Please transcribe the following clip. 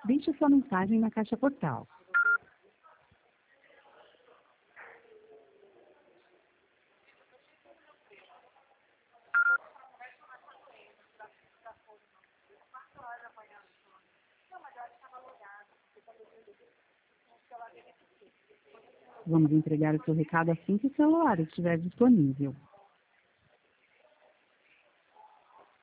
Deixe sua mensagem na caixa postal. Vamos entregar o seu recado assim que o celular estiver disponível.